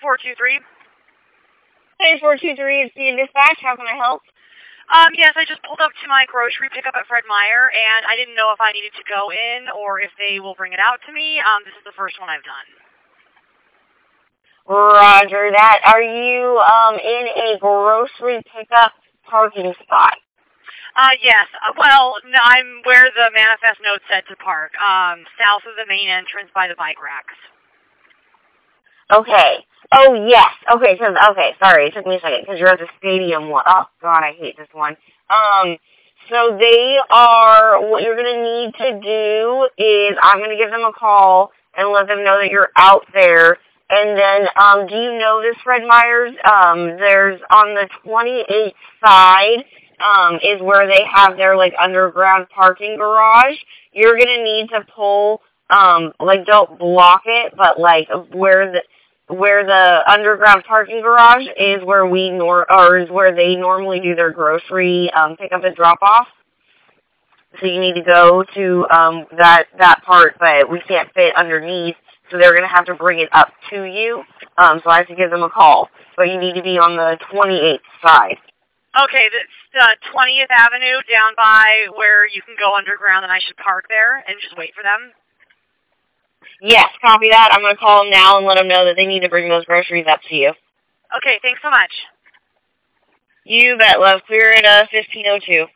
423. Hey, 423, it's the dispatch. How can I help? Yes, I just pulled up to my grocery pickup at Fred Meyer, and I didn't know if I needed to go in or if they will bring it out to me. This is the first one I've done. Roger that. Are you in a grocery pickup parking spot? Yes. Well, no, I'm where the manifest note said to park, south of the main entrance by the bike racks. Okay. Oh, yes. Okay, sorry, it took me a second, because you're at the stadium one. Oh, God, I hate this one. So they are, what you're going to need to do is, I'm going to give them a call and let them know that you're out there. And then, do you know this, Fred Meyer's? There's on the 28th side, is where they have their, like, underground parking garage. You're going to need to pull, like, don't block it, but, like, where the underground parking garage is where is where they normally do their grocery, pickup and drop off. So you need to go to, that part, but we can't fit underneath. So they're going to have to bring it up to you. So I have to give them a call. But you need to be on the 28th side. Okay, that's 20th Avenue down by where you can go underground, and I should park there and just wait for them? Yes, copy that. I'm going to call them now and let them know that they need to bring those groceries up to you. Okay, thanks so much. You bet, love. Clear at 15:02.